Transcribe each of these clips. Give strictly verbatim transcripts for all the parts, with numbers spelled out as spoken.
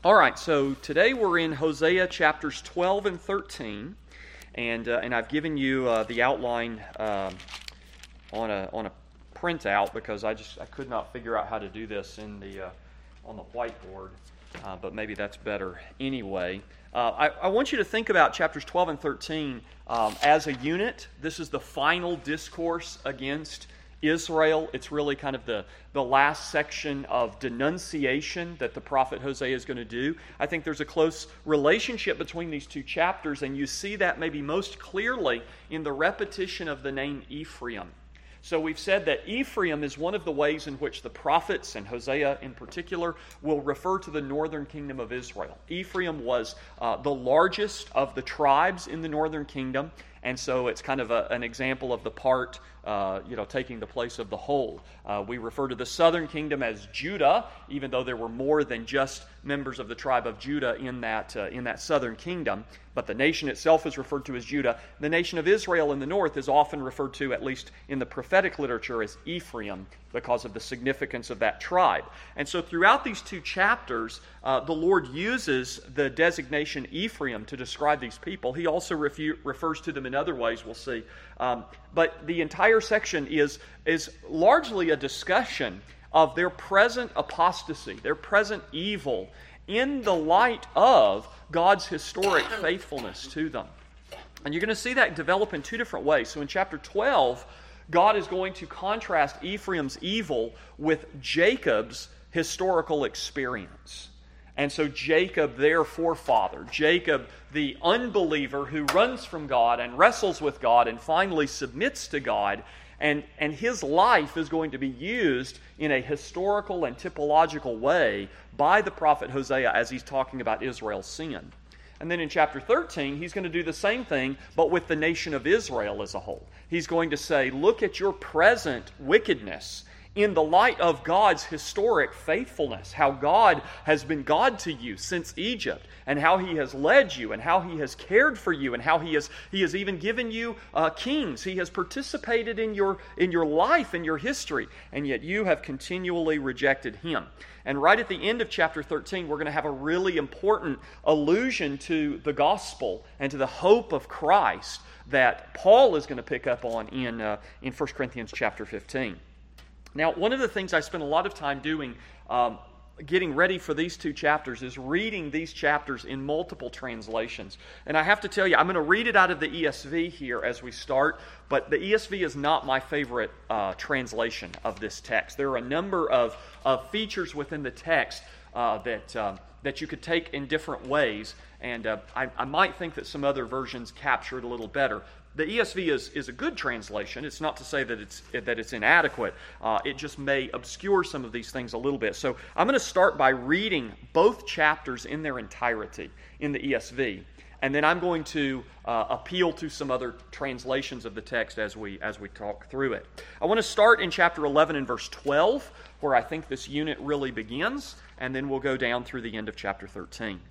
All right, so today we're in Hosea chapters twelve and thirteen, and uh, and I've given you uh, the outline uh, on a on a printout because I just I could not figure out how to do this in the uh, on the whiteboard, uh, but maybe that's better anyway. Uh, I, I want you to think about chapters twelve and thirteen um, as a unit. This is the final discourse against Israel. It's really kind of the, the last section of denunciation that the prophet Hosea is going to do. I think there's a close relationship between these two chapters, and you see that maybe most clearly in the repetition of the name Ephraim. So we've said that Ephraim is one of the ways in which the prophets, and Hosea in particular, will refer to the northern kingdom of Israel. Ephraim was uh, the largest of the tribes in the northern kingdom, and so it's kind of a, an example of the part, uh, you know, taking the place of the whole. Uh, we refer to the southern kingdom as Judah, even though there were more than just members of the tribe of Judah in that uh, in that southern kingdom. But the nation itself is referred to as Judah. The nation of Israel in the north is often referred to, at least in the prophetic literature, as Ephraim because of the significance of that tribe. And so throughout these two chapters, uh, the Lord uses the designation Ephraim to describe these people. He also refu- refers to them in other ways, we'll see. Um, but the entire section is, is largely a discussion of their present apostasy, their present evil, in the light of God's historic faithfulness to them. And you're going to see that develop in two different ways. So in chapter twelve, God is going to contrast Ephraim's evil with Jacob's historical experience. And so Jacob, their forefather, Jacob, the unbeliever who runs from God and wrestles with God and finally submits to God, and, and his life is going to be used in a historical and typological way by the prophet Hosea as he's talking about Israel's sin. And then in chapter thirteen, he's going to do the same thing, but with the nation of Israel as a whole. He's going to say, look at your present wickedness in the light of God's historic faithfulness, how God has been God to you since Egypt, and how He has led you, and how He has cared for you, and how He has He has even given you uh, kings. He has participated in your in your life, in your history, and yet you have continually rejected Him. And right at the end of chapter thirteen, we're going to have a really important allusion to the gospel and to the hope of Christ that Paul is going to pick up on in uh, in First Corinthians chapter fifteen. Now, one of the things I spent a lot of time doing, um, getting ready for these two chapters, is reading these chapters in multiple translations. And I have to tell you, I'm going to read it out of the E S V here as we start, but the E S V is not my favorite uh, translation of this text. There are a number of, of features within the text uh, that, um, that you could take in different ways, and uh, I, I might think that some other versions capture it a little better. The E S V is, is a good translation. It's not to say that it's that it's inadequate. Uh, it just may obscure some of these things a little bit. So I'm going to start by reading both chapters in their entirety in the E S V, and then I'm going to uh, appeal to some other translations of the text as we as we talk through it. I want to start in chapter eleven and verse twelve, where I think this unit really begins, and then we'll go down through the end of chapter thirteen.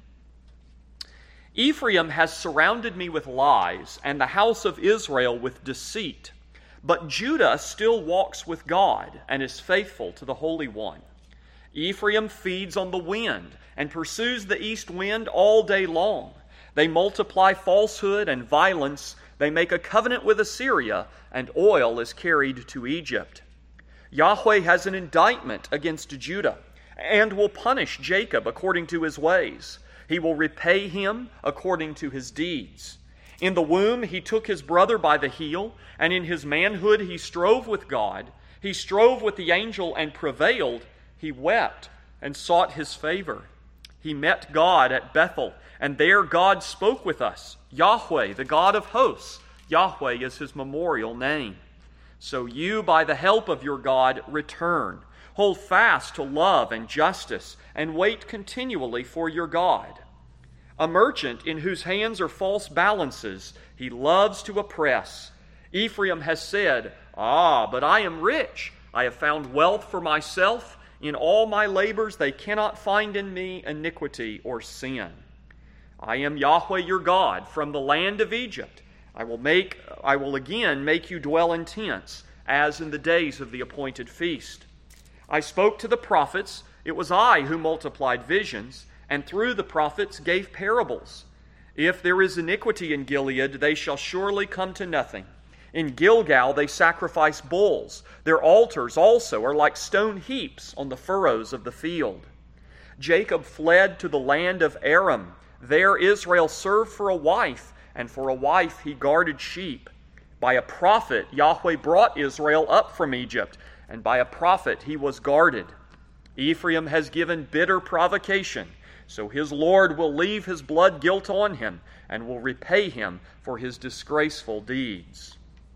Ephraim has surrounded me with lies, and the house of Israel with deceit. But Judah still walks with God, and is faithful to the Holy One. Ephraim feeds on the wind, and pursues the east wind all day long. They multiply falsehood and violence. They make a covenant with Assyria, and oil is carried to Egypt. Yahweh has an indictment against Judah, and will punish Jacob according to his ways. He will repay him according to his deeds. In the womb he took his brother by the heel, and in his manhood he strove with God. He strove with the angel and prevailed. He wept and sought his favor. He met God at Bethel, and there God spoke with us. Yahweh, the God of hosts. Yahweh is his memorial name. So you, by the help of your God, return. Hold fast to love and justice, and wait continually for your God. A merchant in whose hands are false balances, he loves to oppress. Ephraim has said, Ah, but I am rich. I have found wealth for myself. In all my labors they cannot find in me iniquity or sin. I am Yahweh your God from the land of Egypt. I will make, I will again make you dwell in tents, as in the days of the appointed feast. I spoke to the prophets. It was I who multiplied visions, and through the prophets gave parables. If there is iniquity in Gilead, they shall surely come to nothing. In Gilgal they sacrifice bulls. Their altars also are like stone heaps on the furrows of the field. Jacob fled to the land of Aram. There Israel served for a wife, and for a wife he guarded sheep. By a prophet Yahweh brought Israel up from Egypt, and by a prophet he was guarded. Ephraim has given bitter provocation, so his Lord will leave his blood guilt on him, and will repay him for his disgraceful deeds.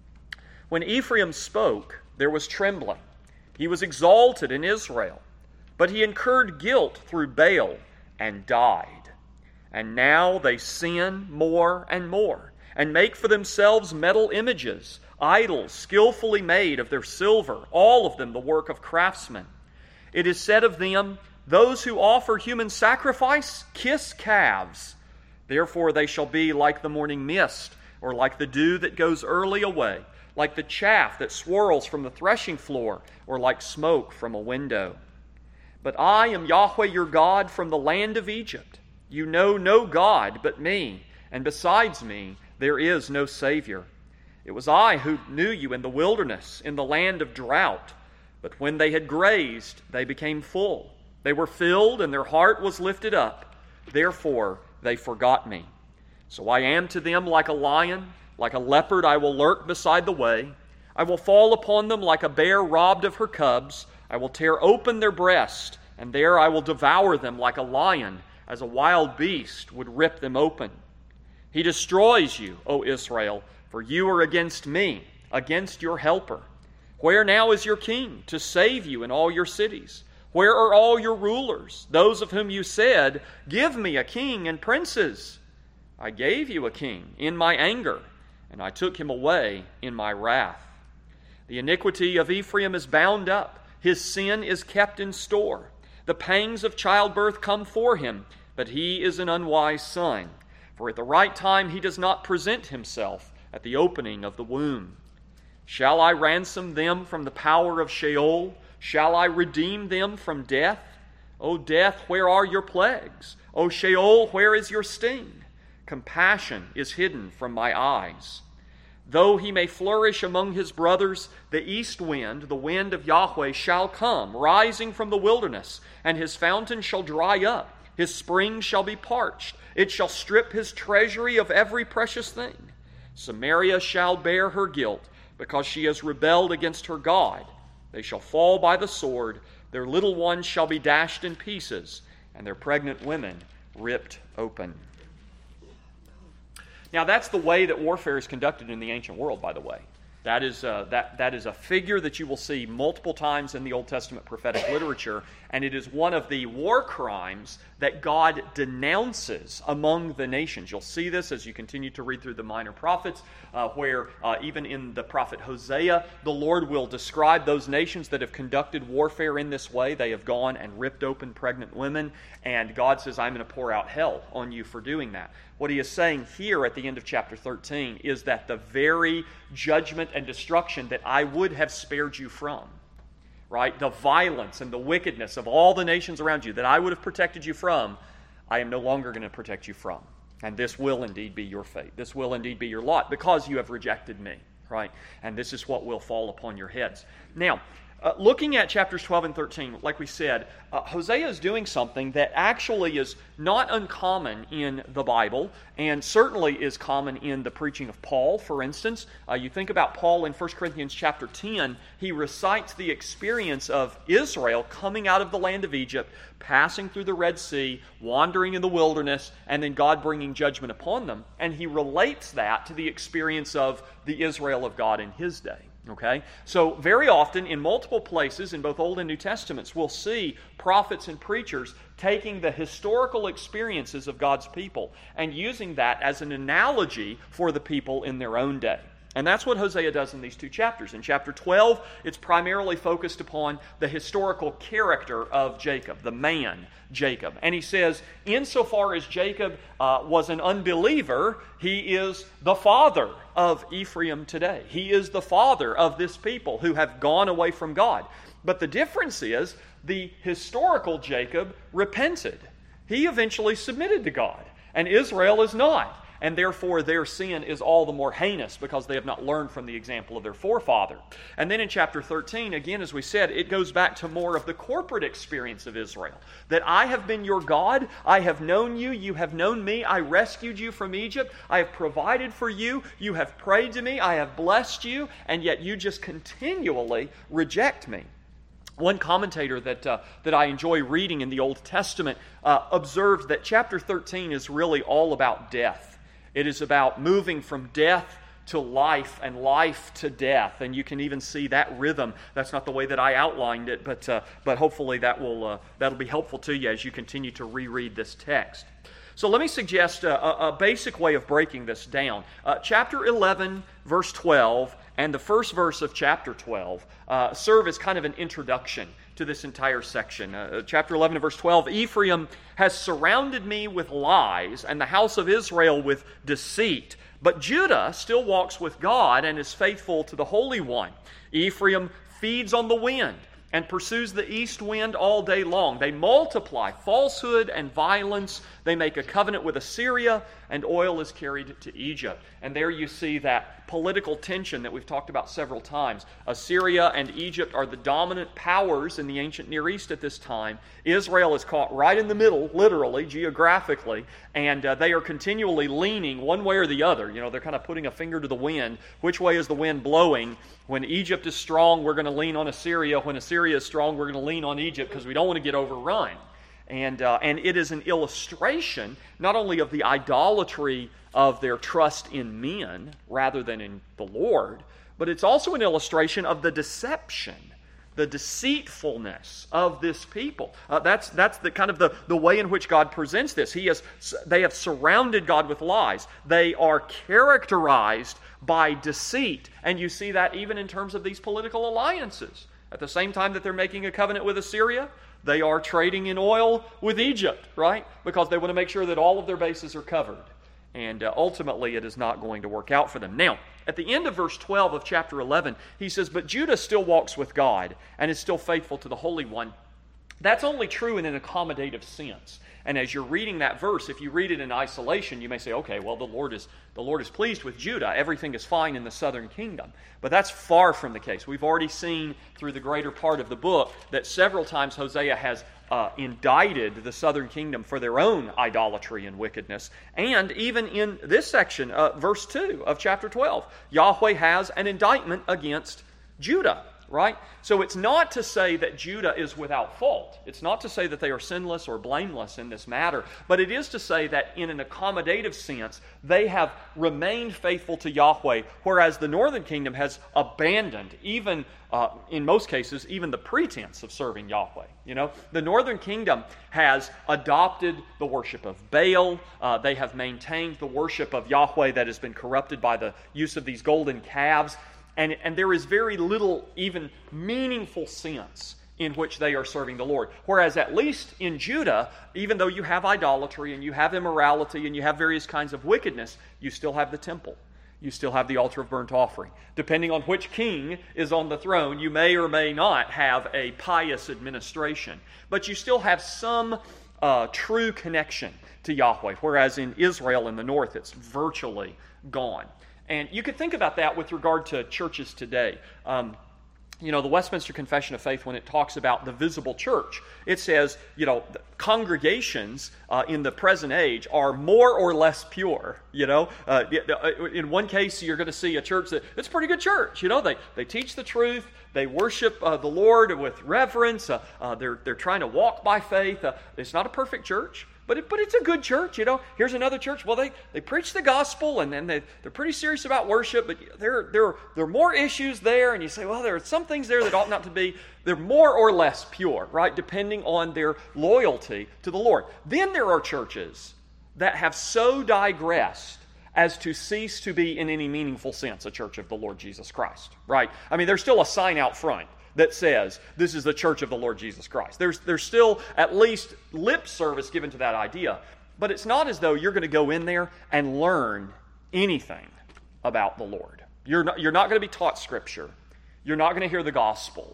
When Ephraim spoke, there was trembling. He was exalted in Israel, but he incurred guilt through Baal and died. And now they sin more and more, and make for themselves metal images, idols skillfully made of their silver, all of them the work of craftsmen. It is said of them, those who offer human sacrifice kiss calves. Therefore they shall be like the morning mist, or like the dew that goes early away, like the chaff that swirls from the threshing floor, or like smoke from a window. But I am Yahweh your God from the land of Egypt. You know no God but me, and besides me there is no Savior. It was I who knew you in the wilderness, in the land of drought. But when they had grazed, they became full. They were filled, and their heart was lifted up. Therefore they forgot me. So I am to them like a lion, like a leopard I will lurk beside the way. I will fall upon them like a bear robbed of her cubs. I will tear open their breast, and there I will devour them like a lion, as a wild beast would rip them open. He destroys you, O Israel, for you are against me, against your helper. Where now is your king to save you in all your cities? Where are all your rulers, those of whom you said, give me a king and princes? I gave you a king in my anger, and I took him away in my wrath. The iniquity of Ephraim is bound up. His sin is kept in store. The pangs of childbirth come for him, but he is an unwise son. For at the right time he does not present himself at the opening of the womb. Shall I ransom them from the power of Sheol? Shall I redeem them from death? O death, where are your plagues? O Sheol, where is your sting? Compassion is hidden from my eyes. Though he may flourish among his brothers, the east wind, the wind of Yahweh, shall come, rising from the wilderness, and his fountain shall dry up. His spring shall be parched. It shall strip his treasury of every precious thing. Samaria shall bear her guilt, because she has rebelled against her God. They shall fall by the sword. Their little ones shall be dashed in pieces, and their pregnant women ripped open. Now, that's the way that warfare is conducted in the ancient world, by the way. That is, uh, that, that is a figure that you will see multiple times in the Old Testament prophetic literature, and it is one of the war crimes that God denounces among the nations. You'll see this as you continue to read through the minor prophets, uh, where uh, even in the prophet Hosea, the Lord will describe those nations that have conducted warfare in this way. They have gone and ripped open pregnant women, and God says, I'm going to pour out hell on you for doing that. What he is saying here at the end of chapter thirteen is that the very judgment and destruction that I would have spared you from, right? The violence and the wickedness of all the nations around you that I would have protected you from, I am no longer going to protect you from. And this will indeed be your fate. This will indeed be your lot because you have rejected me, right? And this is what will fall upon your heads. Now, Uh, looking at chapters twelve and thirteen, like we said, uh, Hosea is doing something that actually is not uncommon in the Bible and certainly is common in the preaching of Paul. For instance, uh, you think about Paul in First Corinthians chapter ten, he recites the experience of Israel coming out of the land of Egypt, passing through the Red Sea, wandering in the wilderness, and then God bringing judgment upon them. And he relates that to the experience of the Israel of God in his day. Okay? So very often in multiple places in both Old and New Testaments we'll see prophets and preachers taking the historical experiences of God's people and using that as an analogy for the people in their own day. And that's what Hosea does in these two chapters. In chapter twelve, it's primarily focused upon the historical character of Jacob, the man Jacob. And he says, insofar as Jacob uh, was an unbeliever, he is the father of Ephraim today. He is the father of this people who have gone away from God. But the difference is, the historical Jacob repented. He eventually submitted to God, and Israel is not. And therefore their sin is all the more heinous because they have not learned from the example of their forefather. And then in chapter thirteen, again, as we said, it goes back to more of the corporate experience of Israel. That I have been your God, I have known you, you have known me, I rescued you from Egypt, I have provided for you, you have prayed to me, I have blessed you, and yet you just continually reject me. One commentator that uh, that I enjoy reading in the Old Testament uh, observed that chapter thirteen is really all about death. It is about moving from death to life and life to death. And you can even see that rhythm. That's not the way that I outlined it, but uh, but hopefully that will uh, that'll be helpful to you as you continue to reread this text. So let me suggest a, a, a basic way of breaking this down. Uh, chapter eleven, verse twelve, and the first verse of chapter twelve uh, serve as kind of an introduction to this entire section. Uh, chapter eleven and verse twelve, Ephraim has surrounded me with lies, and the house of Israel with deceit. But Judah still walks with God and is faithful to the Holy One. Ephraim feeds on the wind and pursues the east wind all day long. They multiply falsehood and violence. They make a covenant with Assyria, and oil is carried to Egypt. And there you see that political tension that we've talked about several times. Assyria and Egypt are the dominant powers in the ancient Near East at this time. Israel is caught right in the middle, literally, geographically, and uh, they are continually leaning one way or the other. You know, they're kind of putting a finger to the wind. Which way is the wind blowing? When Egypt is strong, we're going to lean on Assyria. When Assyria is strong, we're going to lean on Egypt because we don't want to get overrun. And, uh, and it is an illustration not only of the idolatry of their trust in men rather than in the Lord, but it's also an illustration of the deception, the deceitfulness of this people. Uh, that's that's the kind of the, the way in which God presents this. He has they have surrounded God with lies. They are characterized by deceit, and you see that even in terms of these political alliances. At the same time that they're making a covenant with Assyria, they are trading in oil with Egypt, right? Because they want to make sure that all of their bases are covered. And uh, ultimately, it is not going to work out for them. Now, at the end of verse twelve of chapter eleven, he says, "But Judah still walks with God and is still faithful to the Holy One." That's only true in an accommodative sense. And as you're reading that verse, if you read it in isolation, you may say, okay, well, the Lord is the Lord is pleased with Judah. Everything is fine in the southern kingdom. But that's far from the case. We've already seen through the greater part of the book that several times Hosea has uh, indicted the southern kingdom for their own idolatry and wickedness. And even in this section, uh, verse two of chapter twelve, Yahweh has an indictment against Judah. Right? So it's not to say that Judah is without fault. It's not to say that they are sinless or blameless in this matter. But it is to say that in an accommodative sense, they have remained faithful to Yahweh, whereas the northern kingdom has abandoned, even uh, in most cases, even the pretense of serving Yahweh. You know, the northern kingdom has adopted the worship of Baal. Uh, they have maintained the worship of Yahweh that has been corrupted by the use of these golden calves. And, and there is very little even meaningful sense in which they are serving the Lord. Whereas at least in Judah, even though you have idolatry and you have immorality and you have various kinds of wickedness, you still have the temple. You still have the altar of burnt offering. Depending on which king is on the throne, you may or may not have a pious administration. But you still have some uh, true connection to Yahweh. Whereas in Israel in the north, it's virtually gone. And you could think about that with regard to churches today. Um, you know, the Westminster Confession of Faith, when it talks about the visible church, it says, you know, congregations uh, in the present age are more or less pure. You know, uh, in one case, you're going to see a church that it's a pretty good church. You know, they they teach the truth. They worship uh, the Lord with reverence. Uh, uh, they're they're trying to walk by faith. Uh, it's not a perfect church. But it, but it's a good church, you know. Here's another church. Well, they, they preach the gospel, and then they, they're pretty serious about worship, but there, there, there are more issues there, and you say, well, there are some things there that ought not to be. They're more or less pure, right, depending on their loyalty to the Lord. Then there are churches that have so digressed as to cease to be, in any meaningful sense, a church of the Lord Jesus Christ, right? I mean, there's still a sign out front that says, this is the church of the Lord Jesus Christ. There's, there's still at least lip service given to that idea, but it's not as though you're going to go in there and learn anything about the Lord. You're not, you're not going to be taught Scripture. You're not going to hear the gospel.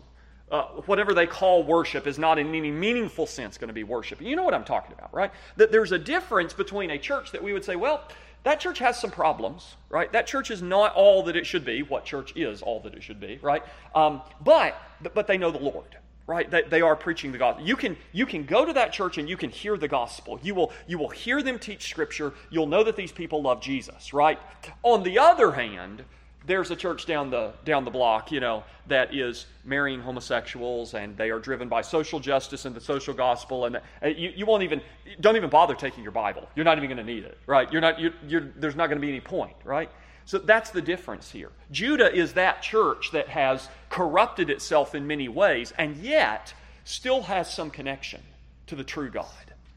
uh, whatever they call worship is not in any meaningful sense going to be worship. You know what I'm talking about, right? That there's a difference between a church that we would say, well, that church has some problems, right? That church is not all that it should be. What church is all that it should be, right? Um, but but they know the Lord, right? They, they are preaching the gospel. You can you can go to that church and you can hear the gospel. You will you will hear them teach Scripture. You'll know that these people love Jesus, right? On the other hand, there's a church down the down the block, you know, that is marrying homosexuals, and they are driven by social justice and the social gospel, and you, you won't even don't even bother taking your Bible. You're not even going to need it, right? You're not. You're, you're, there's not going to be any point, right? So that's the difference here. Judah is that church that has corrupted itself in many ways, and yet still has some connection to the true God.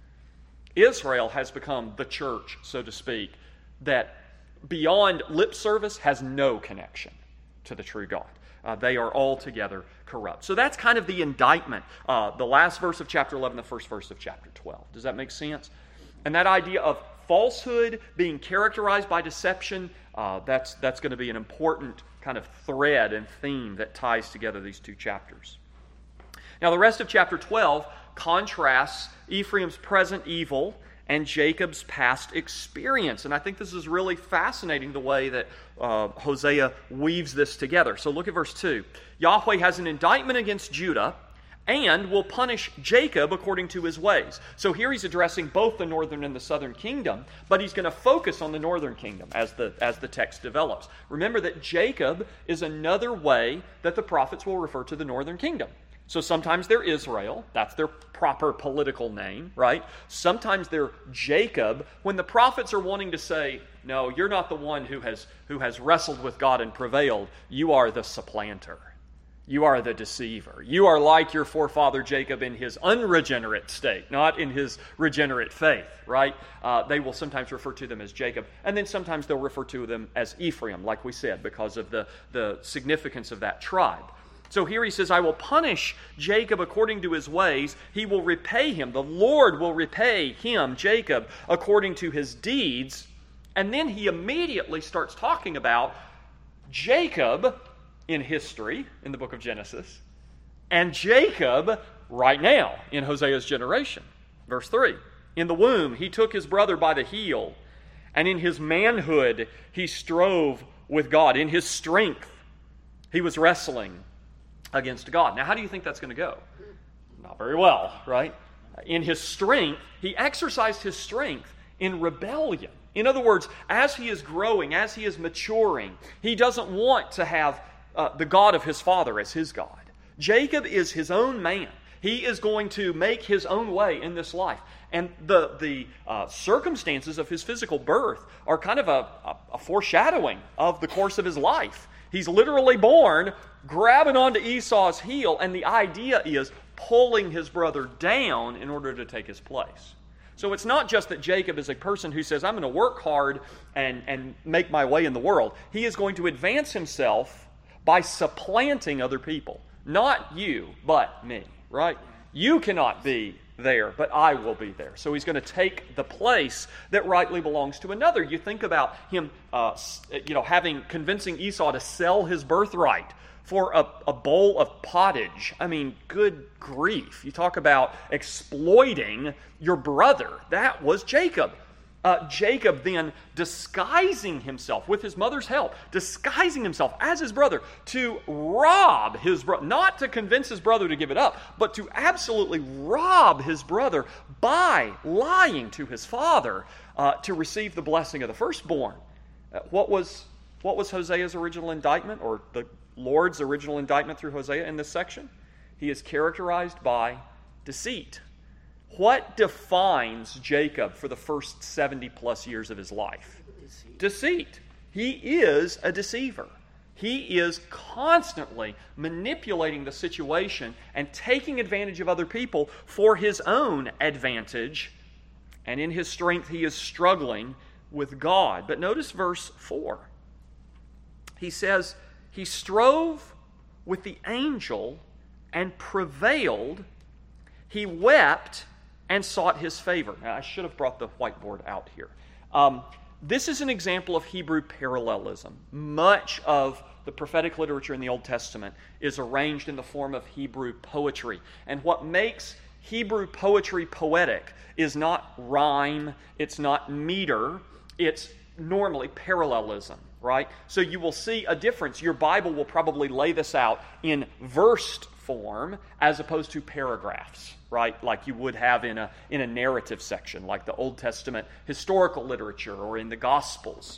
Israel has become the church, so to speak, that beyond lip service has no connection to the true God. Uh, they are altogether corrupt. So that's kind of the indictment. Uh, the last verse of chapter eleven, the first verse of chapter twelve. Does that make sense? And that idea of falsehood being characterized by deception, uh, that's, that's going to be an important kind of thread and theme that ties together these two chapters. Now the rest of chapter twelve contrasts Ephraim's present evil and Jacob's past experience. And I think this is really fascinating, the way that uh, Hosea weaves this together. So look at verse two. Yahweh has an indictment against Judah and will punish Jacob according to his ways. So here he's addressing both the northern and the southern kingdom, but he's going to focus on the northern kingdom as the, as the text develops. Remember that Jacob is another way that the prophets will refer to the northern kingdom. So sometimes they're Israel, that's their proper political name, right? Sometimes they're Jacob, when the prophets are wanting to say, no, you're not the one who has, who has wrestled with God and prevailed. You are the supplanter. You are the deceiver. You are like your forefather Jacob in his unregenerate state, not in his regenerate faith, right? Uh, they will sometimes refer to them as Jacob, and then sometimes they'll refer to them as Ephraim, like we said, because of the, the significance of that tribe. So here he says, I will punish Jacob according to his ways. He will repay him. The Lord will repay him, Jacob, according to his deeds. And then he immediately starts talking about Jacob in history, in the book of Genesis, and Jacob right now in Hosea's generation. Verse three, in the womb he took his brother by the heel, and in his manhood he strove with God. In his strength he was wrestling against God. Now, how do you think that's going to go? Not very well, right? In his strength, he exercised his strength in rebellion. In other words, as he is growing, as he is maturing, he doesn't want to have uh, the God of his father as his God. Jacob is his own man. He is going to make his own way in this life. And the, the uh, circumstances of his physical birth are kind of a, a, a foreshadowing of the course of his life. He's literally born, grabbing onto Esau's heel, and the idea is pulling his brother down in order to take his place. So it's not just that Jacob is a person who says, I'm going to work hard and, and make my way in the world. He is going to advance himself by supplanting other people. Not you, but me, right? You cannot be there, but I will be there. So he's going to take the place that rightly belongs to another. You think about him, uh, you know, having convincing Esau to sell his birthright for a, a bowl of pottage. I mean, good grief! You talk about exploiting your brother. That was Jacob. Uh, Jacob then disguising himself with his mother's help, disguising himself as his brother to rob his brother, not to convince his brother to give it up, but to absolutely rob his brother by lying to his father uh, to receive the blessing of the firstborn. Uh, what was what was Hosea's original indictment, or the Lord's original indictment through Hosea in this section? He is characterized by deceit. What defines Jacob for the first seventy plus years of his life? Deceit. Deceit. He is a deceiver. He is constantly manipulating the situation and taking advantage of other people for his own advantage. And in his strength, he is struggling with God. But notice verse four. He says, he strove with the angel and prevailed. He wept and sought his favor. Now, I should have brought the whiteboard out here. Um, this is an example of Hebrew parallelism. Much of the prophetic literature in the Old Testament is arranged in the form of Hebrew poetry. And what makes Hebrew poetry poetic is not rhyme, it's not meter, it's normally parallelism, right? So you will see a difference. Your Bible will probably lay this out in versed form as opposed to paragraphs, right? Like you would have in a in a narrative section, like the Old Testament historical literature or in the Gospels.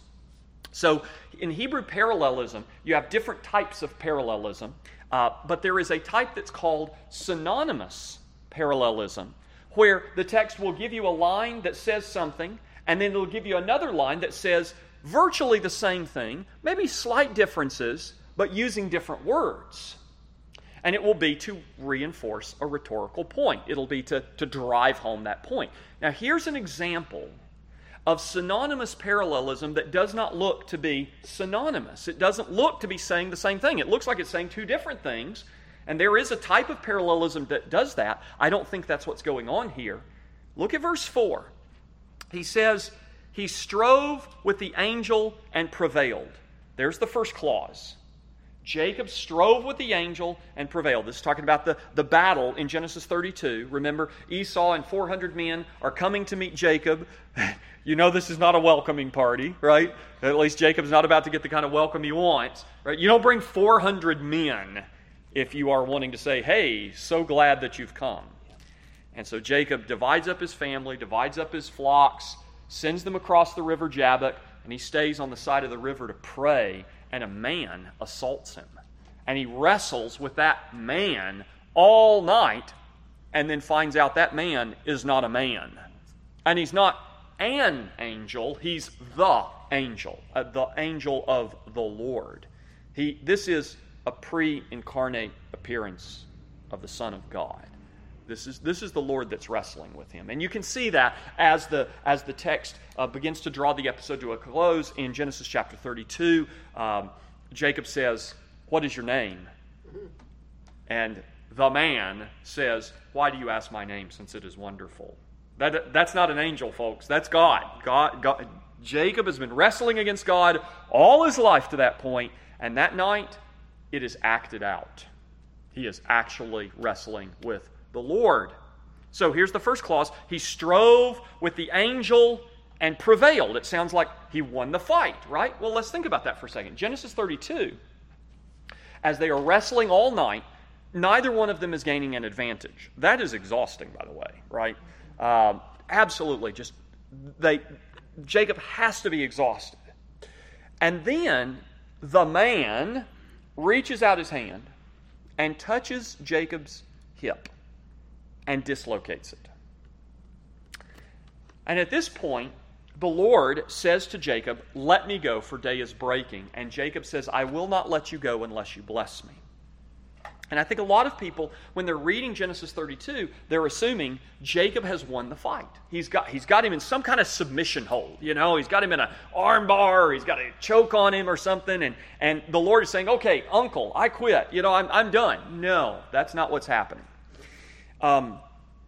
So in Hebrew parallelism, you have different types of parallelism, uh, but there is a type that's called synonymous parallelism, where the text will give you a line that says something, and then it'll give you another line that says virtually the same thing, maybe slight differences, but using different words. And it will be to reinforce a rhetorical point. It'll be to, to drive home that point. Now, here's an example of synonymous parallelism that does not look to be synonymous. It doesn't look to be saying the same thing. It looks like it's saying two different things. And there is a type of parallelism that does that. I don't think that's what's going on here. Look at verse four. He says, he strove with the angel and prevailed. There's the first clause. Jacob strove with the angel and prevailed. This is talking about the, the battle in Genesis thirty-two. Remember, Esau and four hundred men are coming to meet Jacob. You know this is not a welcoming party, right? At least Jacob's not about to get the kind of welcome he wants, right? You don't bring four hundred men if you are wanting to say, hey, so glad that you've come. And so Jacob divides up his family, divides up his flocks, sends them across the river Jabbok, and he stays on the side of the river to pray, and a man assaults him. And he wrestles with that man all night, and then finds out that man is not a man. And he's not an angel, he's the angel, uh, the angel of the Lord. He, this is a pre-incarnate appearance of the Son of God. This is, this is the Lord that's wrestling with him. And you can see that as the, as the text uh, begins to draw the episode to a close in Genesis chapter thirty-two. Um, Jacob says, what is your name? And the man says, why do you ask my name, since it is wonderful? That, that's not an angel, folks. That's God. God, God. Jacob has been wrestling against God all his life to that point, and that night it is acted out. He is actually wrestling with the Lord. So here's the first clause. He strove with the angel and prevailed. It sounds like he won the fight, right? Well, let's think about that for a second. Genesis thirty-two, as they are wrestling all night, neither one of them is gaining an advantage. That is exhausting, by the way, right? Um, absolutely. Just they, Jacob has to be exhausted. And then the man reaches out his hand and touches Jacob's hip and dislocates it. And at this point, the Lord says to Jacob, let me go, for day is breaking. And Jacob says, I will not let you go unless you bless me. And I think a lot of people, when they're reading Genesis thirty-two, they're assuming Jacob has won the fight. He's got, he's got him in some kind of submission hold. You know, he's got him in an arm bar, or he's got a choke on him or something. And, and the Lord is saying, okay, uncle, I quit. You know, I'm, I'm done. No, that's not what's happening. Um,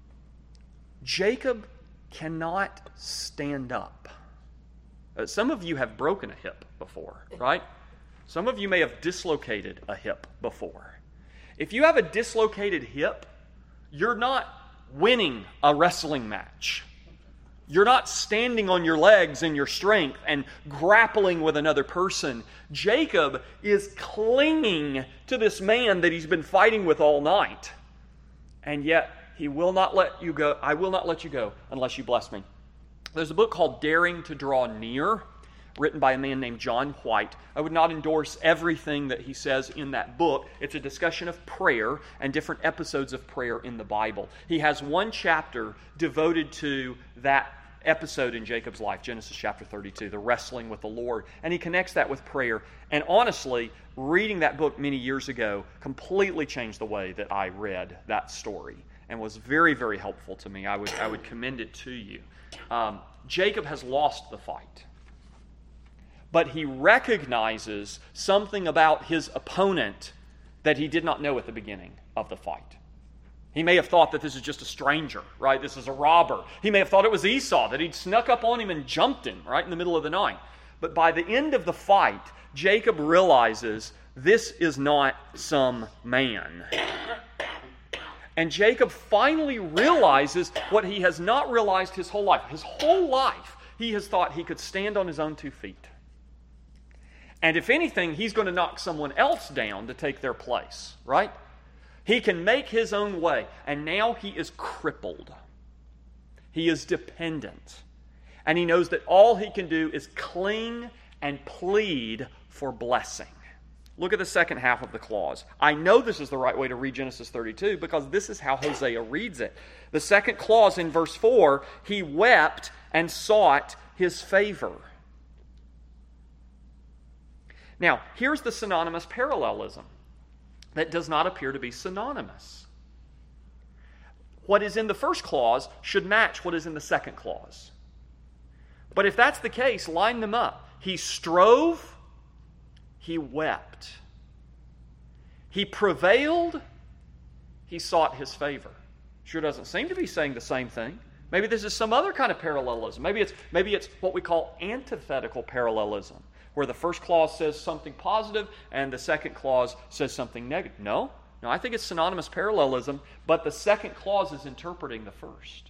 Jacob cannot stand up. Uh, some of you have broken a hip before, right? Some of you may have dislocated a hip before. If you have a dislocated hip, you're not winning a wrestling match. You're not standing on your legs in your strength and grappling with another person. Jacob is clinging to this man that he's been fighting with all night. And yet, he will not let you go. I will not let you go unless you bless me. There's a book called Daring to Draw Near, written by a man named John White. I would not endorse everything that he says in that book. It's a discussion of prayer and different episodes of prayer in the Bible. He has one chapter devoted to that episode in Jacob's life, Genesis chapter thirty-two, the wrestling with the Lord. And he connects that with prayer. And honestly, reading that book many years ago completely changed the way that I read that story and was very, very helpful to me. I would, I would commend it to you. Um, Jacob has lost the fight. But he recognizes something about his opponent that he did not know at the beginning of the fight. He may have thought that this is just a stranger, right? This is a robber. He may have thought it was Esau, that he'd snuck up on him and jumped him right in the middle of the night. But by the end of the fight, Jacob realizes this is not some man. And Jacob finally realizes what he has not realized his whole life. His whole life, he has thought he could stand on his own two feet. And if anything, he's going to knock someone else down to take their place, right? He can make his own way, and now he is crippled. He is dependent. And he knows that all he can do is cling and plead for blessing. Look at the second half of the clause. I know this is the right way to read Genesis thirty-two because this is how Hosea reads it. The second clause in verse four, he wept and sought his favor. Now, here's the synonymous parallelism that does not appear to be synonymous. What is in the first clause should match what is in the second clause. But if that's the case, line them up. He strove, he wept. He prevailed, he sought his favor. Sure doesn't seem to be saying the same thing. Maybe this is some other kind of parallelism. Maybe it's, maybe it's what we call antithetical parallelism, where the first clause says something positive and the second clause says something negative. No, no, I think it's synonymous parallelism, but the second clause is interpreting the first.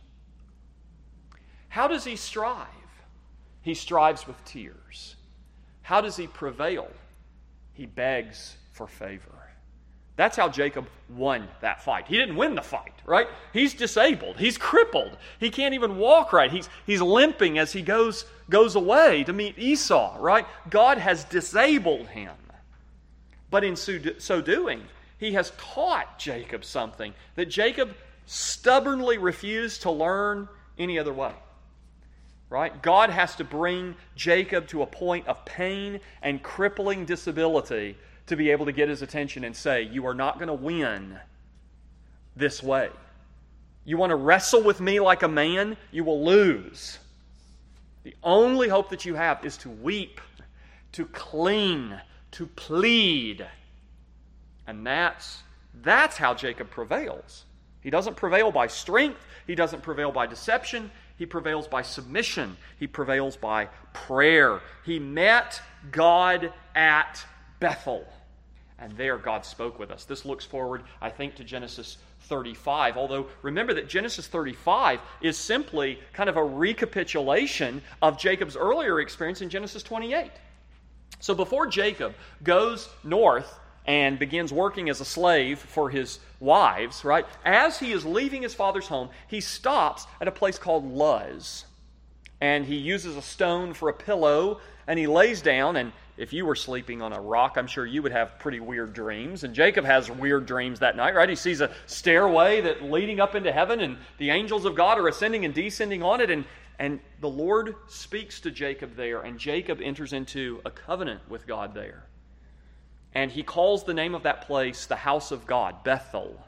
How does he strive? He strives with tears. How does he prevail? He begs for favor. That's how Jacob won that fight. He didn't win the fight, right? He's disabled. He's crippled. He can't even walk right. He's, he's limping as he goes, goes away to meet Esau, right? God has disabled him. But in so, so doing, he has taught Jacob something that Jacob stubbornly refused to learn any other way. Right? God has to bring Jacob to a point of pain and crippling disability to be able to get his attention and say, you are not going to win this way. You want to wrestle with me like a man? You will lose. The only hope that you have is to weep, to cling, to plead. And that's, that's how Jacob prevails. He doesn't prevail by strength. He doesn't prevail by deception. He prevails by submission. He prevails by prayer. He met God at Bethel. And there God spoke with us. This looks forward, I think, to Genesis thirty-five. Although, remember that Genesis thirty-five is simply kind of a recapitulation of Jacob's earlier experience in Genesis twenty-eight. So before Jacob goes north and begins working as a slave for his wives, right? As he is leaving his father's home, he stops at a place called Luz. And he uses a stone for a pillow, and he lays down, and if you were sleeping on a rock, I'm sure you would have pretty weird dreams. And Jacob has weird dreams that night, right? He sees a stairway that leading up into heaven, and the angels of God are ascending and descending on it, and, and the Lord speaks to Jacob there, and Jacob enters into a covenant with God there. And he calls the name of that place the house of God, Bethel.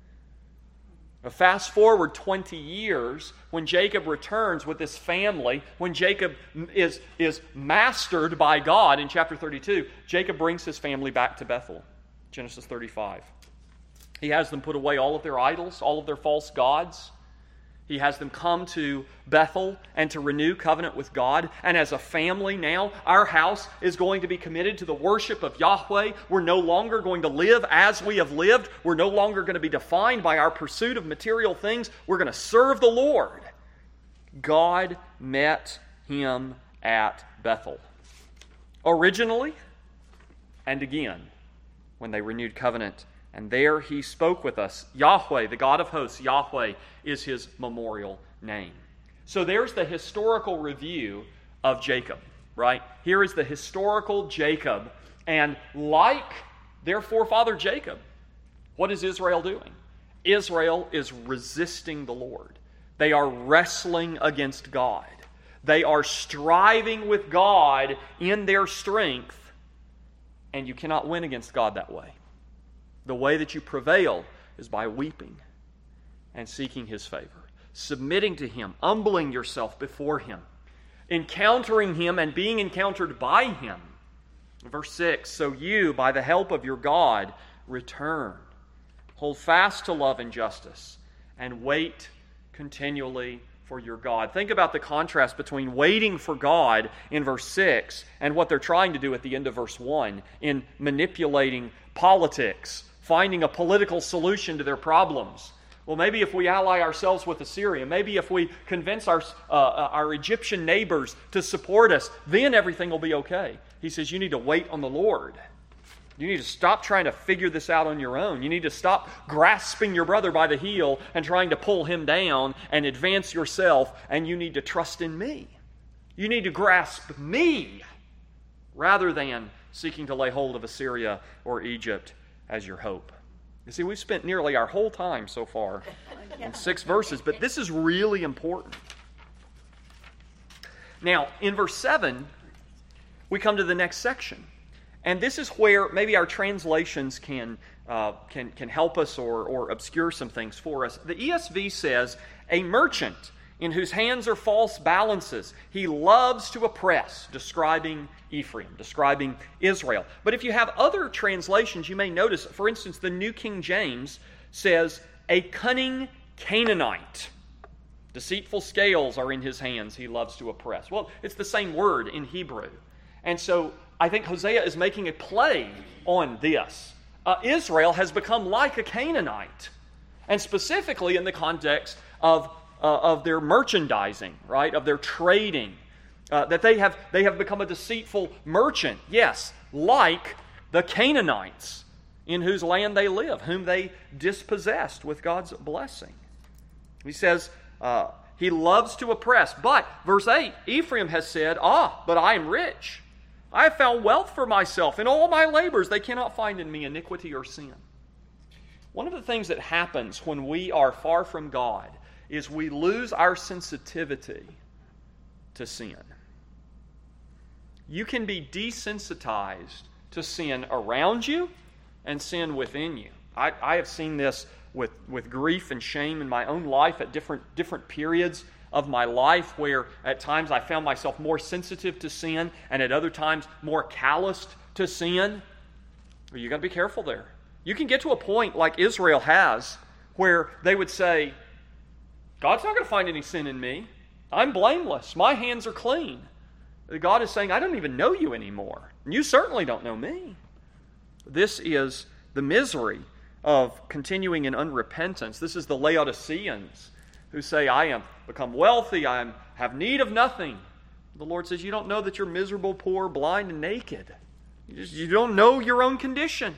Now fast forward twenty years, when Jacob returns with his family, when Jacob is, is mastered by God in chapter thirty-two, Jacob brings his family back to Bethel, Genesis thirty-five. He has them put away all of their idols, all of their false gods. He has them come to Bethel and to renew covenant with God. And as a family now, our house is going to be committed to the worship of Yahweh. We're no longer going to live as we have lived. We're no longer going to be defined by our pursuit of material things. We're going to serve the Lord. God met him at Bethel. Originally, and again, when they renewed covenant. And there he spoke with us. Yahweh, the God of hosts, Yahweh is his memorial name. So there's the historical review of Jacob, right? Here is the historical Jacob. And like their forefather Jacob, what is Israel doing? Israel is resisting the Lord. They are wrestling against God. They are striving with God in their strength. And you cannot win against God that way. The way that you prevail is by weeping and seeking his favor, submitting to him, humbling yourself before him, encountering him and being encountered by him. Verse six, so you, by the help of your God, return Hold fast to love and justice, and wait continually for your God. Think about the contrast between waiting for God in verse six and what they're trying to do at the end of verse one in manipulating politics, finding a political solution to their problems. Well, maybe if we ally ourselves with Assyria, maybe if we convince our, uh, our Egyptian neighbors to support us, then everything will be okay. He says you need to wait on the Lord. You need to stop trying to figure this out on your own. You need to stop grasping your brother by the heel and trying to pull him down and advance yourself, and you need to trust in me. You need to grasp me rather than seeking to lay hold of Assyria or Egypt as your hope. You see, we've spent nearly our whole time so far in six verses, but this is really important. Now, in verse seven, we come to the next section. And this is where maybe our translations can uh, can can help us or, or obscure some things for us. The E S V says, a merchant in whose hands are false balances. He loves to oppress, describing Ephraim, describing Israel. But if you have other translations, you may notice, for instance, the New King James says, a cunning Canaanite. Deceitful scales are in his hands, he loves to oppress. Well, it's the same word in Hebrew. And so I think Hosea is making a play on this. Uh, Israel has become like a Canaanite, and specifically in the context of uh, of their merchandising, right, of their trading, uh, that they have they have become a deceitful merchant. Yes, like the Canaanites in whose land they live, whom they dispossessed with God's blessing. He says uh, he loves to oppress, but verse eight, Ephraim has said, "Ah, but I am rich. I have found wealth for myself. In all my labors, they cannot find in me iniquity or sin." One of the things that happens when we are far from God is we lose our sensitivity to sin. You can be desensitized to sin around you and sin within you. I, I have seen this with, with grief and shame in my own life at different, different periods of my life, where at times I found myself more sensitive to sin and at other times more calloused to sin. Well, you've got to be careful there. You can get to a point like Israel has where they would say, God's not going to find any sin in me. I'm blameless. My hands are clean. God is saying, I don't even know you anymore. And you certainly don't know me. This is the misery of continuing in unrepentance. This is the Laodiceans who say, I am become wealthy, I am, have need of nothing. The Lord says, you don't know that you're miserable, poor, blind, and naked. You, just, you don't know your own condition.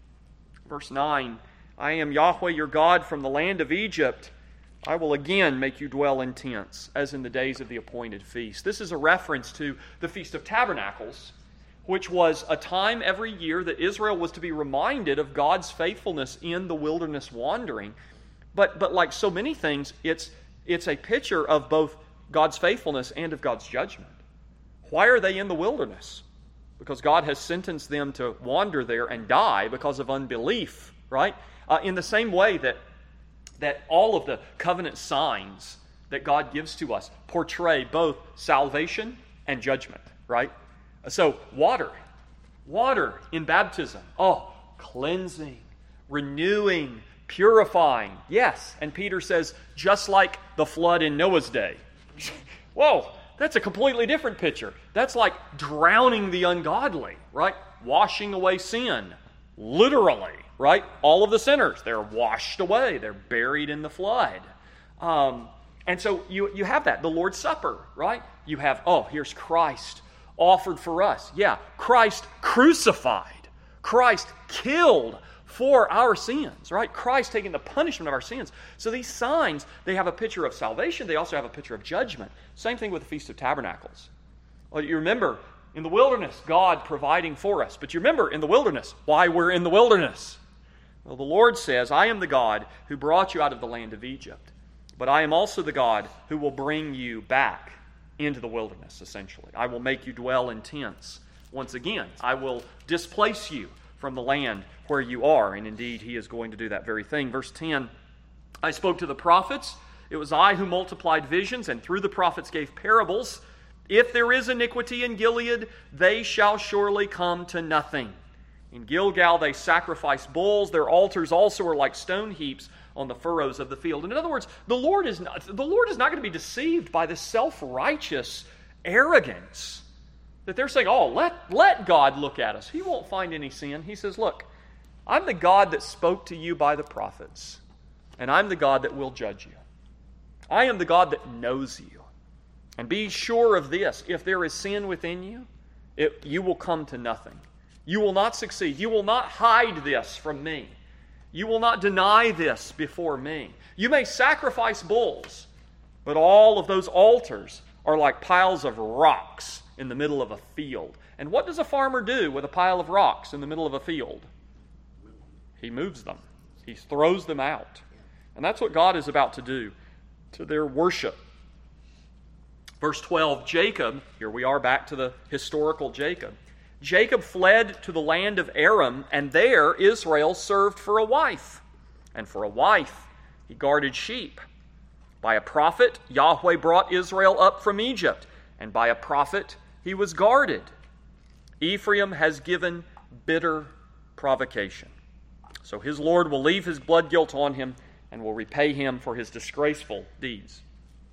Verse nine, I am Yahweh your God from the land of Egypt. I will again make you dwell in tents, as in the days of the appointed feast. This is a reference to the Feast of Tabernacles, which was a time every year that Israel was to be reminded of God's faithfulness in the wilderness wandering. But but like so many things, it's it's a picture of both God's faithfulness and of God's judgment. Why are they in the wilderness? Because God has sentenced them to wander there and die because of unbelief, right? Uh, in the same way that that all of the covenant signs that God gives to us portray both salvation and judgment, right? So water, water in baptism, oh, cleansing, renewing, purifying. Yes, and Peter says, just like the flood in Noah's day. Whoa, that's a completely different picture. That's like drowning the ungodly, right? Washing away sin, literally, right? All of the sinners, they're washed away. They're buried in the flood. Um, and so you, you have that, the Lord's Supper, right? You have, oh, here's Christ offered for us. Yeah, Christ crucified. Christ killed for our sins, right? Christ taking the punishment of our sins. So these signs, they have a picture of salvation. They also have a picture of judgment. Same thing with the Feast of Tabernacles. Well, you remember, in the wilderness, God providing for us. But you remember, in the wilderness, why we're in the wilderness. Well, the Lord says, I am the God who brought you out of the land of Egypt. But I am also the God who will bring you back into the wilderness, essentially. I will make you dwell in tents. Once again, I will displace you from the land where you are. And indeed, he is going to do that very thing. Verse ten, I spoke to the prophets. It was I who multiplied visions, and through the prophets gave parables. If there is iniquity in Gilead, they shall surely come to nothing. In Gilgal they sacrifice bulls. Their altars also are like stone heaps on the furrows of the field. And in other words, the Lord is not, the Lord is not going to be deceived by this self-righteous arrogance that they're saying, oh, let, let God look at us. He won't find any sin. He says, look, I'm the God that spoke to you by the prophets, and I'm the God that will judge you. I am the God that knows you. And be sure of this, if there is sin within you, it, you will come to nothing. You will not succeed. You will not hide this from me. You will not deny this before me. You may sacrifice bulls, but all of those altars are like piles of rocks in the middle of a field. And what does a farmer do with a pile of rocks in the middle of a field? He moves them. He throws them out. And that's what God is about to do to their worship. Verse twelve, Jacob, here we are back to the historical Jacob. Jacob fled to the land of Aram, and there Israel served for a wife. And for a wife he guarded sheep. By a prophet, Yahweh brought Israel up from Egypt, and by a prophet he was guarded. Ephraim has given bitter provocation. So his Lord will leave his blood guilt on him and will repay him for his disgraceful deeds.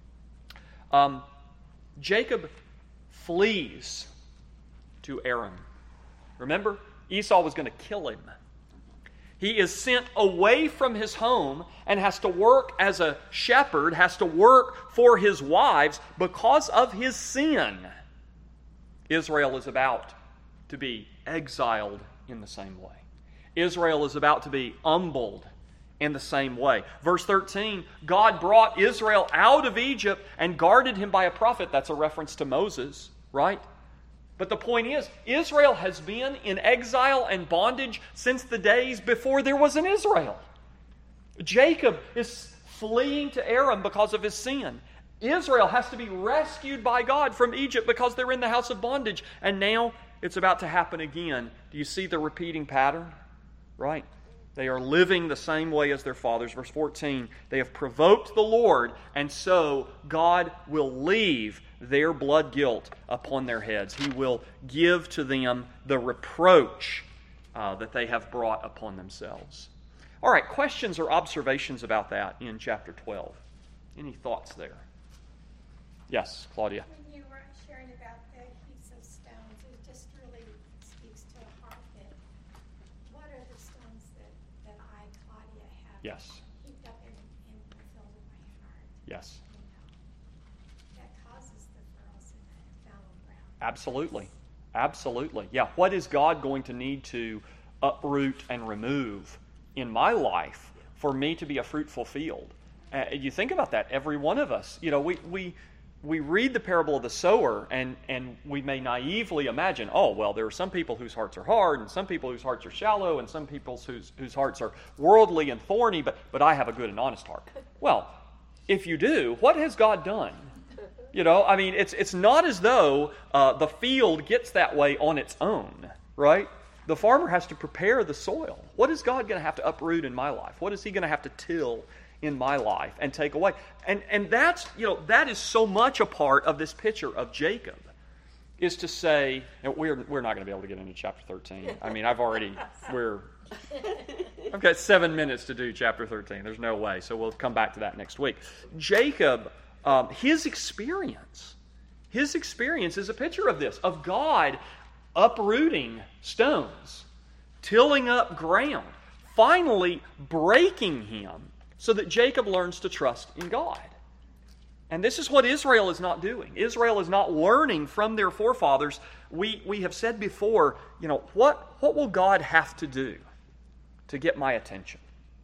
Um, Jacob flees to Aram. Remember, Esau was going to kill him. He is sent away from his home and has to work as a shepherd, has to work for his wives because of his sin. Israel is about to be exiled in the same way. Israel is about to be humbled in the same way. Verse thirteen, God brought Israel out of Egypt and guarded him by a prophet. That's a reference to Moses, right? But the point is, Israel has been in exile and bondage since the days before there was an Israel. Jacob is fleeing to Aram because of his sin. Israel has to be rescued by God from Egypt because they're in the house of bondage. And now it's about to happen again. Do you see the repeating pattern? Right? They are living the same way as their fathers. Verse fourteen, they have provoked the Lord, and so God will leave their blood guilt upon their heads. He will give to them the reproach uh, that they have brought upon themselves. All right, questions or observations about that in chapter twelve? Any thoughts there? Yes, Claudia. When you were sharing about the heaps of stones, it just really speaks to a heart that what are the stones that, that I, Claudia, have Yes. heaped up in, in the field of my heart? Yes. You know, that causes the furrows in the fallow ground. Absolutely. Absolutely. Yeah, what is God going to need to uproot and remove in my life for me to be a fruitful field? Uh, you think about that, every one of us. You know, we we we read the parable of the sower, and, and we may naively imagine, oh, well, there are some people whose hearts are hard, and some people whose hearts are shallow, and some people whose, whose hearts are worldly and thorny, but, but I have a good and honest heart. Well, if you do, what has God done? You know, I mean, it's it's not as though uh, the field gets that way on its own, right? The farmer has to prepare the soil. What is God going to have to uproot in my life? What is He going to have to till in my life and take away? And and that's, you know, that is so much a part of this picture of Jacob, is to say, and we're we're not going to be able to get into chapter thirteen. I mean, I've already, we're, I've got seven minutes to do chapter thirteen. There's no way. So we'll come back to that next week. Jacob, um, his experience, his experience is a picture of this, of God uprooting stones, tilling up ground, finally breaking him so that Jacob learns to trust in God. And this is what Israel is not doing. Israel is not learning from their forefathers. We, we have said before, you know, what, what will God have to do to get my attention?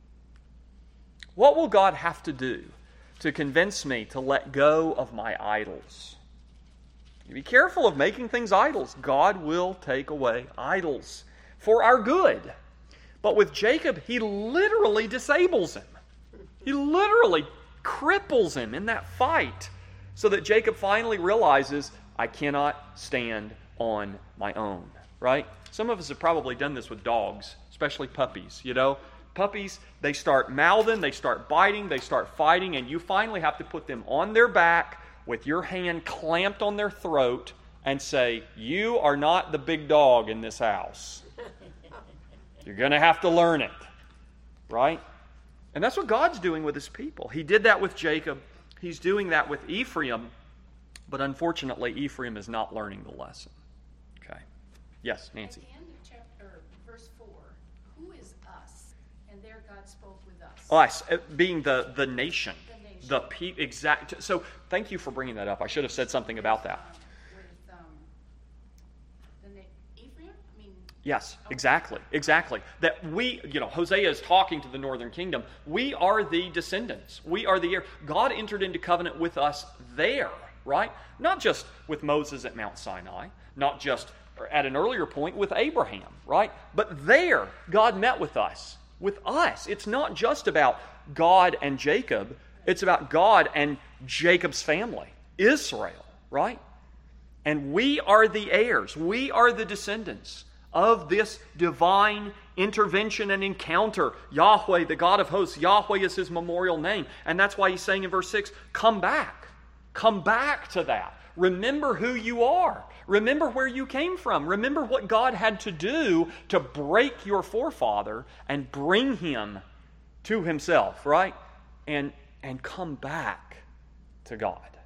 What will God have to do to convince me to let go of my idols? Be careful of making things idols. God will take away idols for our good. But with Jacob, He literally disables him. He literally cripples him in that fight, so that Jacob finally realizes, I cannot stand on my own, right? Some of us have probably done this with dogs, especially puppies, you know. Puppies, they start mouthing, they start biting, they start fighting, and you finally have to put them on their back with your hand clamped on their throat and say, you are not the big dog in this house. You're going to have to learn it, right? And that's what God's doing with his people. He did that with Jacob. He's doing that with Ephraim. But unfortunately, Ephraim is not learning the lesson. Okay. Yes, Nancy. At the end of chapter, verse four, who is us? And there God spoke with us. Us, uh, being the, the nation. The nation. The pe- exact. So thank you for bringing that up. I should have said something about that. Um, with um, the na- Ephraim? I mean, Yes, exactly, exactly. That we, you know, Hosea is talking to the northern kingdom. We are the descendants. We are the heir. God entered into covenant with us there, right? Not just with Moses at Mount Sinai, not just at an earlier point with Abraham, right? But there, God met with us, with us. It's not just about God and Jacob. It's about God and Jacob's family, Israel, right? And we are the heirs. We are the descendants of this divine intervention and encounter. Yahweh, the God of hosts, Yahweh is his memorial name. And that's why he's saying in verse six, come back. Come back to that. Remember who you are. Remember where you came from. Remember what God had to do to break your forefather and bring him to himself, right? And, and come back to God.